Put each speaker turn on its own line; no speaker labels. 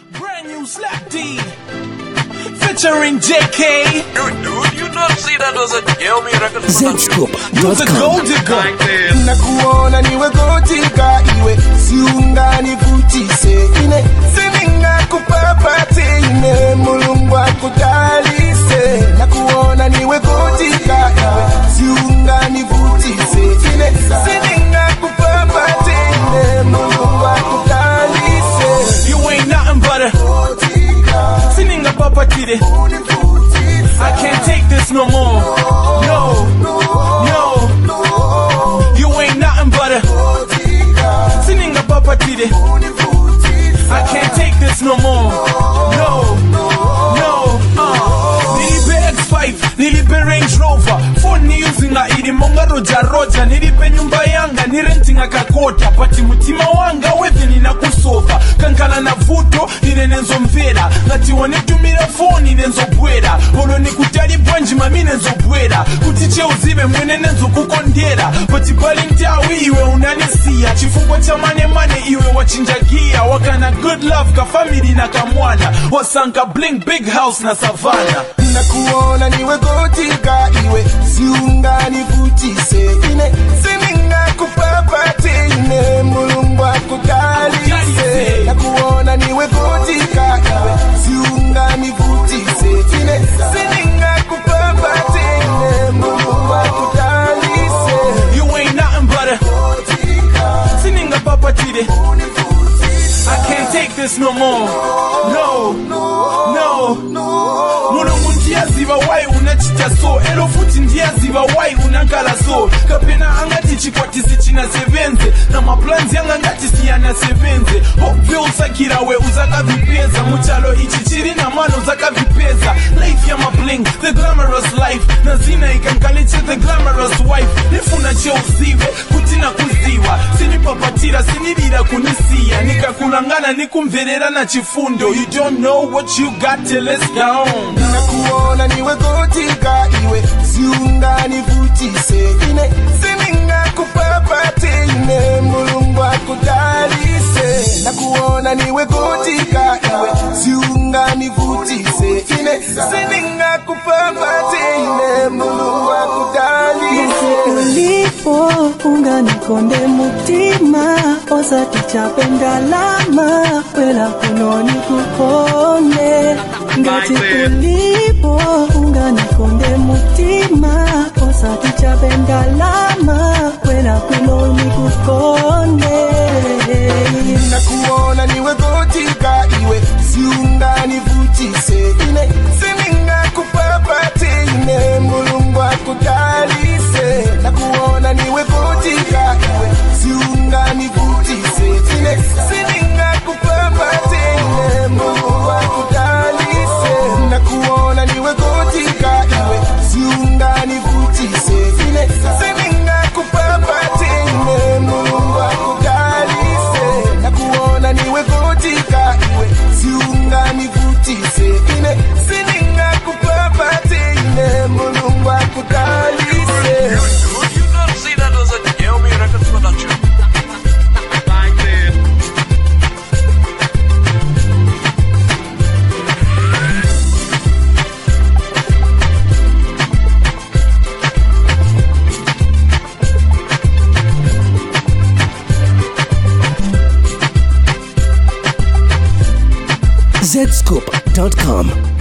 Brand new Slap D featuring JK.
Dude, you not see that was a Yelmy record for
Use a gold digger.
Nakuona niwe gotika iwe siungani vutise ine sininga kupapate ine mulungu akutalise. Nakuona niwe gotika iwe siungani vutise ine sininga kupapate ine mulungu akutalise.
You ain't nothing but a sininga papa tide. I can't take this no more. No. You ain't nothing but a sininga papa tide. I can't take this no more. No. Nilipe X5, nilipe Range Rover, phone yuzinga ili monga roja. Nilipe nyumba yanga, nirentinga kakota, pati mutima wanga wewe nina kusofa. Kankana na vuto, nenzo mvera. Ngati wanetumira phone nenzo bwera. Holo ni kutali bwanji mami nenzo bwera. Kutiche uzibe mwene nenzo kukondera. Pati pali mtawi iwe unanisia. Chifungwa cha mane iwe wachinjagia. Wakana good love ka family na kamwana. Wasanka bling big house na savana.
Nakuona niwe gotika iwe siungani vutise ine sininga kupapate ine mulungu akutalise. Nakuona niwe gotika iwe siungani vutise ine sininga kupapate ine mulungu akutalise.
You ain't nothing but a sininga papa tide. I can't take this no more. No. Mulungu ndiyaziva why unachita so. Elo futi ndiyaziva why unankala so. Kapena angati chikwatisi china sevenze. Na maplans yanga ngati siyana sevenze. Hope usakirawe uzaka vipeza. Muchalo ichi chiri na mano uzaka vipeza. Life ya mabling, the glamorous life. Na zina ikankaliche the glamorous wife. Nifuna che uzive, kutina kuziwa. Sini papatira, sini dira kunisia. Nikakunangana nikumverera na chifundo. You don't know what you got till it's gone.
Nakuona niwe gotika iwe siungani vutise ine sininga kupapate ine mulungu akutalise. Nakuona niwe gotika iwe siungani vutise ine sininga kupapate ine mulungu akutalise.
Ulipo ungani konde mutima osati chapenda lama kwela kunoni kukonde. Ngati ulipo ungani konde mutima osati chapenda lama kwela kunoni kukonde.
Nakuona niwe gotika iwe siungani vutise ine sininga kupapate ine mulungu akutalise. Nakuona niwe gotika iwe siungani vutise ine sininga kupapate ine mulungu akutalise. Nakuona niwe gotika iwe siungani vutise ine sininga kupapate ine mulungu akutalise. Nakuona niwe gotika iwe siungani vutise ine sininga kupapate ine mulungu akutalise.
Dude, you not see that was a Yelmy record production.
Zscoop.com